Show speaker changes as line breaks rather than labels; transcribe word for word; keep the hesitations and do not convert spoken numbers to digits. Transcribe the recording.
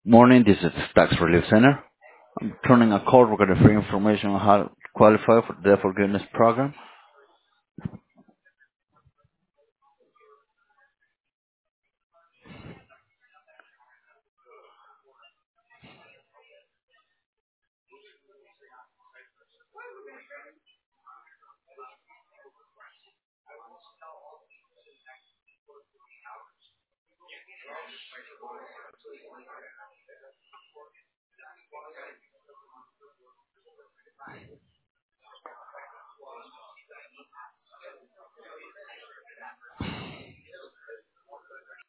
Morning, this is the Tax Relief Center. I'm turning a call regarding free information on how to qualify for the debt forgiveness program.